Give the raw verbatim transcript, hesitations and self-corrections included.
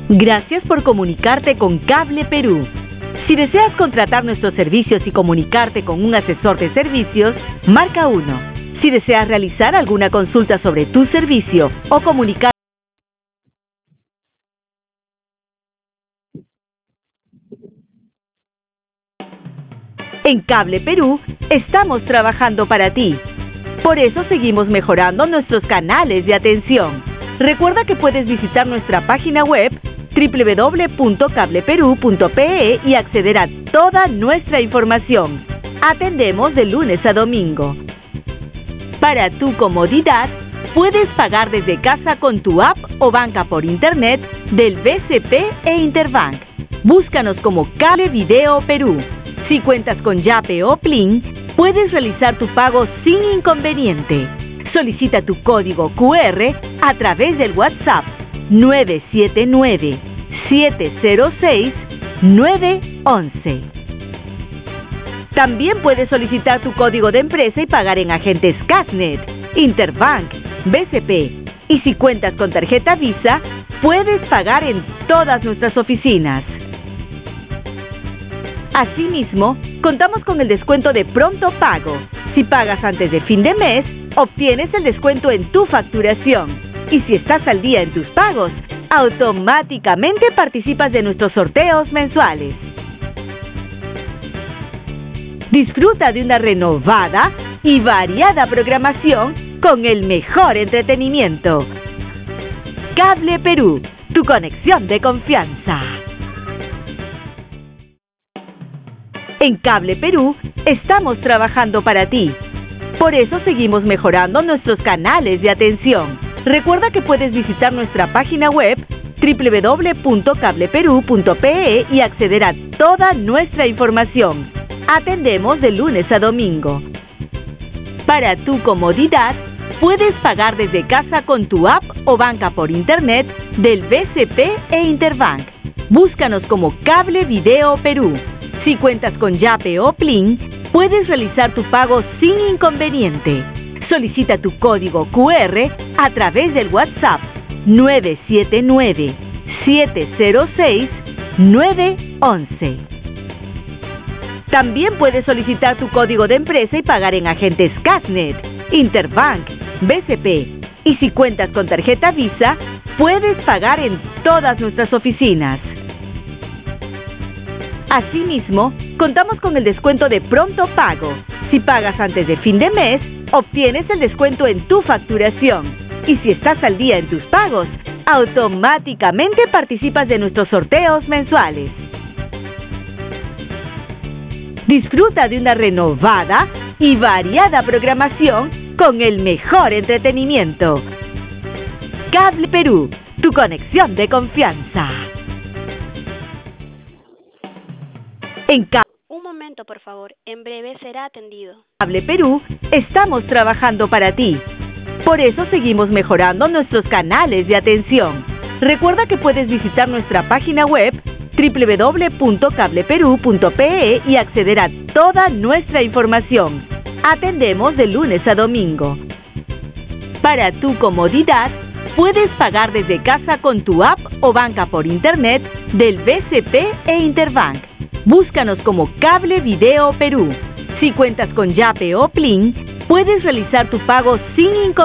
Gracias por comunicarte con Cable Perú. Si deseas contratar nuestros servicios y comunicarte con un asesor de servicios, marca uno. Si deseas realizar alguna consulta sobre tu servicio o comunicar en Cable Perú, estamos trabajando para ti. Por eso seguimos mejorando nuestros canales de atención. Recuerda que puedes visitar nuestra página web doble u doble u doble u punto cable perú punto pe e y acceder a toda nuestra información. Atendemos de lunes a domingo. Para tu comodidad, puedes pagar desde casa con tu app o banca por internet del B C P e Interbank. Búscanos como Cable Video Perú. Si cuentas con Yape o Plin, puedes realizar tu pago sin inconveniente. Solicita tu código cu erre a través del WhatsApp nueve siete nueve, siete cero seis, nueve once. También puedes solicitar tu código de empresa y pagar en agentes Casnet, Interbank, B C P. Y si cuentas con tarjeta Visa, puedes pagar en todas nuestras oficinas. Asimismo, contamos con el descuento de pronto pago. Si pagas antes de fin de mes, obtienes el descuento en tu facturación. Y si estás al día en tus pagos, automáticamente participas de nuestros sorteos mensuales. Disfruta de una renovada y variada programación con el mejor entretenimiento. Cable Perú, tu conexión de confianza. En Cable Perú, estamos trabajando para ti. Por eso seguimos mejorando nuestros canales de atención. Recuerda que puedes visitar nuestra página web doble u doble u doble u punto cable perú punto pe e y acceder a toda nuestra información. Atendemos de lunes a domingo. Para tu comodidad, puedes pagar desde casa con tu app o banca por internet del B C P e Interbank. Búscanos como Cable Video Perú. Si cuentas con Yape o Plin, puedes realizar tu pago sin inconveniente. Solicita tu código cu erre a través del WhatsApp nueve siete nueve, siete cero seis, nueve once. También puedes solicitar tu código de empresa y pagar en agentes Casnet, Interbank, B C P. Y si cuentas con tarjeta Visa, puedes pagar en todas nuestras oficinas. Asimismo, contamos con el descuento de pronto pago. Si pagas antes de fin de mes, obtienes el descuento en tu facturación. Y si estás al día en tus pagos, automáticamente participas de nuestros sorteos mensuales. Disfruta de una renovada y variada programación con el mejor entretenimiento. Cable Perú, tu conexión de confianza. En Cable Un momento, por favor. En breve será atendido. Cable Perú, estamos trabajando para ti. Por eso seguimos mejorando nuestros canales de atención. Recuerda que puedes visitar nuestra página web doble u doble u doble u punto cable perú punto pe e y acceder a toda nuestra información. Atendemos de lunes a domingo. Para tu comodidad, puedes pagar desde casa con tu app o banca por internet del B C P e Interbank. Búscanos como Cable Video Perú. Si cuentas con Yape o Plin, puedes realizar tu pago sin inconveniente.